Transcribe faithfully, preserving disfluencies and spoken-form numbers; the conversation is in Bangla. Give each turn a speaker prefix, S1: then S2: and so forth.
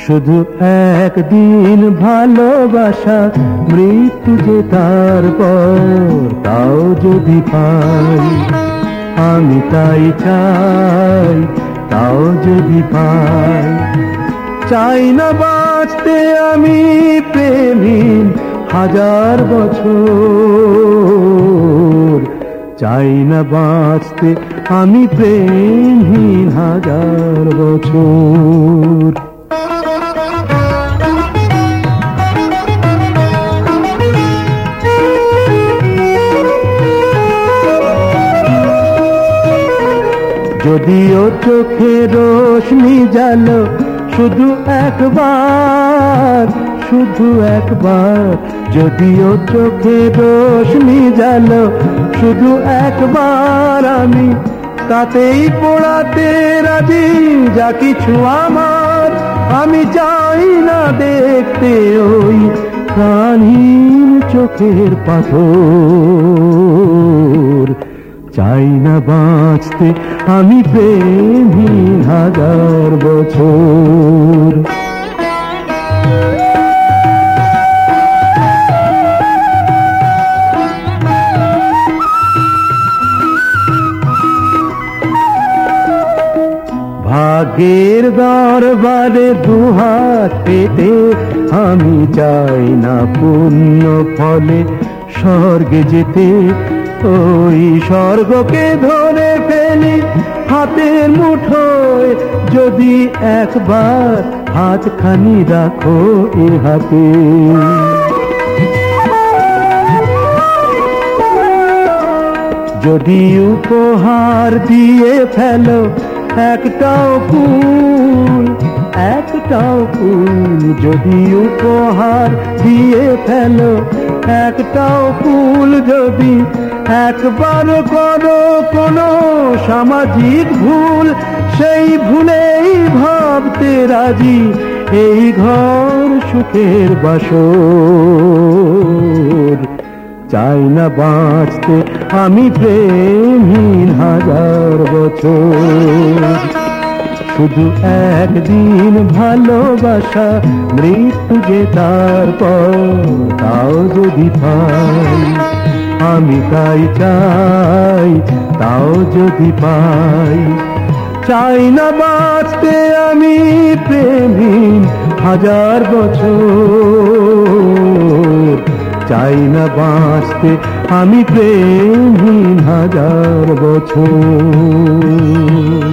S1: শুধু একদিন ভালোবাসা, মৃত্যু যে তারপর, তাও যদি পাই আমি তাই চাই, তাও যদি পাই। চাই না বাঁচতে আমি প্রেমহীন হাজার বছর, চাই না বাঁচতে আমি প্রেমহীন হাজার বছর। যদিও চোখে রোশনি জালো শুধু একবার, শুধু একবার, যদিও চোখে রোশনি জালো শুধু একবার, আমি তাতেই পোড়াতে রাজি যা কিছু আমার। আমি চাই না দেখতে ওই প্রাণহীন চোখের পাথর, চাই না বাঁচতে আমি প্রেমহীন হাজার বছর। ভাগ্যের দরবারে দুহাত পেতে আমি চাই না পুণ্য ফলে স্বর্গে যেতে, ওই স্বর্গকে ধরে ফেলি হাতের মুঠোয়, যদি একবার হাতখানি রাখো এ হাতে। যদি উপহার দিয়ে ফেলো একটাও ফুল, একটাও ফুল, যদি উপহার দিয়ে ফেলো একটাও ফুল, যদি একবার করো কোনো সামাজিক ভুল, সেই ভুলেই ভাবতে রাজি এই ঘর সুখের বাসর। চাই না বাঁচতে আমি প্রেমহীন হাজার বছর, শুধু একদিন ভালোবাসা, মৃত্যু যে তারপর, তাও যদি পাই আমি তাই চাই, তাও যদি পাই। চাই না বাঁচতে আমি প্রেমহীন হাজার বছর, চাই না বাঁচতে আমি প্রেমহীন হাজার বছর।